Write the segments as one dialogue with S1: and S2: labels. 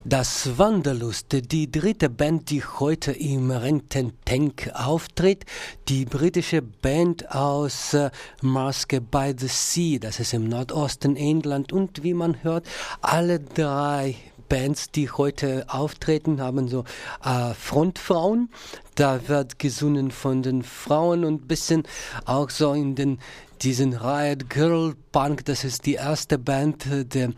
S1: Das Wanderlust, die dritte Band, die heute im Rententank auftritt, die britische Band aus Marske by the Sea, das ist im Nordosten England, und wie man hört, alle drei Bands, die heute auftreten, haben so Frontfrauen. Da wird gesungen von den Frauen und ein bisschen auch so in diesen Riot Girl Punk, das ist die erste Band, der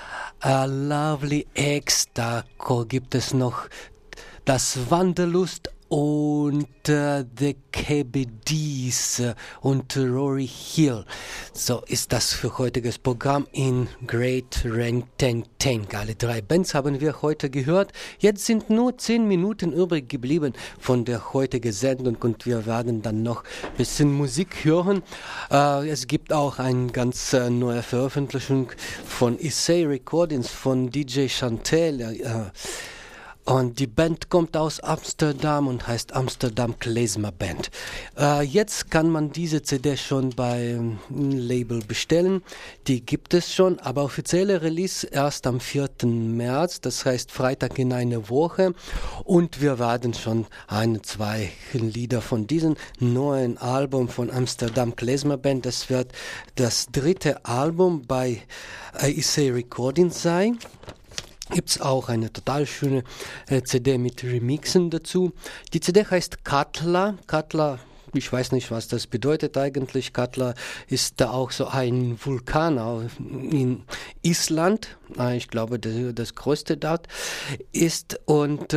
S1: Lovely Eggs, da gibt es noch das Wanderlust und The KBDs und Rory Hill. So ist das für heutiges Programm in Great Rententank. Alle drei Bands haben wir heute gehört. Jetzt sind nur 10 Minuten übrig geblieben von der heutigen Sendung und wir werden dann noch ein bisschen Musik hören. Es gibt auch eine ganz neue Veröffentlichung von Issei Recordings von DJ Chantel. Und die Band kommt aus Amsterdam und heißt Amsterdam Klezmer Band. Jetzt kann man diese CD schon beim Label bestellen. Die gibt es schon, aber offizielle Release erst am 4. März, das heißt Freitag in einer Woche. Und wir werden schon 2 Lieder von diesem neuen Album von Amsterdam Klezmer Band. Das wird das 3. Album bei Issei Recordings sein. Gibt's auch eine total schöne CD mit Remixen dazu. Die CD heißt Katla. Katla, ich weiß nicht, was das bedeutet eigentlich. Katla ist da auch so ein Vulkan in Island. Ich glaube, das größte dort ist. Und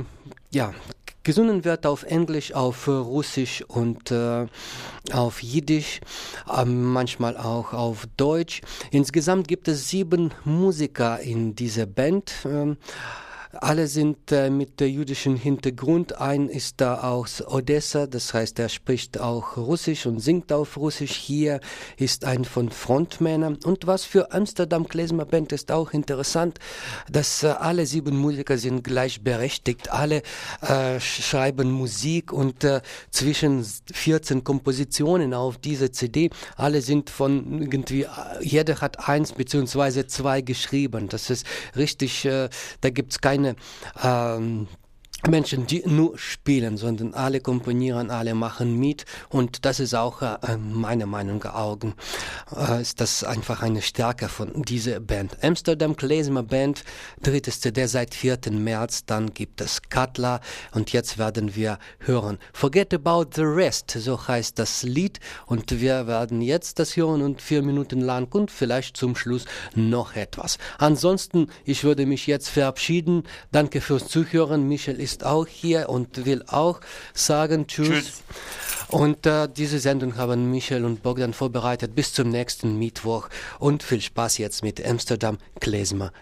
S1: gesungen wird auf Englisch, auf Russisch und auf Jiddisch, manchmal auch auf Deutsch. Insgesamt gibt es 7 Musiker in dieser Band. Alle sind mit jüdischem Hintergrund. Ein ist da aus Odessa, das heißt, er spricht auch Russisch und singt auf Russisch. Hier ist ein von Frontmännern. Und was für Amsterdam Klezmer Band ist auch interessant, dass alle 7 Musiker sind gleichberechtigt. Alle schreiben Musik und zwischen 14 Kompositionen auf dieser CD. Alle sind von irgendwie, jeder hat 1 bzw. 2 geschrieben. Das ist richtig, da gibt's keine Menschen, die nur spielen, sondern alle komponieren, alle machen mit und das ist auch meiner Meinung nach ist das einfach eine Stärke von dieser Band. Amsterdam Klezmer Band, 3. CD seit 4. März, dann gibt es Katla und jetzt werden wir hören Forget About the Rest, so heißt das Lied und wir werden jetzt das hören und 4 Minuten lang und vielleicht zum Schluss noch etwas. Ansonsten, ich würde mich jetzt verabschieden. Danke fürs Zuhören. Michel ist auch hier und will auch sagen Tschüss. Und diese Sendung haben Michel und Bogdan vorbereitet. Bis zum nächsten Mittwoch und viel Spaß jetzt mit Amsterdam Klezmer